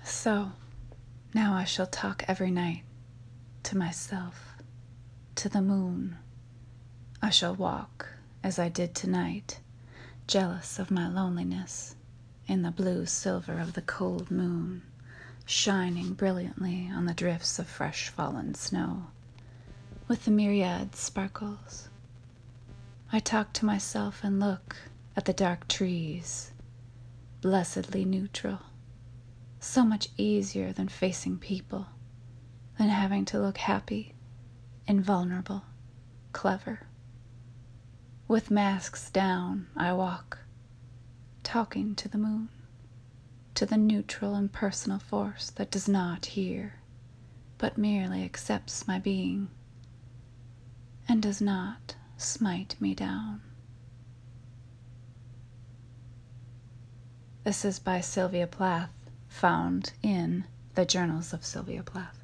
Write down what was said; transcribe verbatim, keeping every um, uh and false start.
So, now I shall talk every night to myself, to the moon. I shall walk, as I did tonight, jealous of my loneliness, in the blue silver of the cold moon, shining brilliantly on the drifts of fresh fallen snow, with the myriad sparkles. I talk to myself and look at the dark trees, blessedly neutral, so much easier than facing people, than having to look happy, invulnerable, clever. With masks down, I walk, talking to the moon, to the neutral impersonal force that does not hear, but merely accepts my being, and does not smite me down. This is by Sylvia Plath, found in the Journals of Sylvia Plath.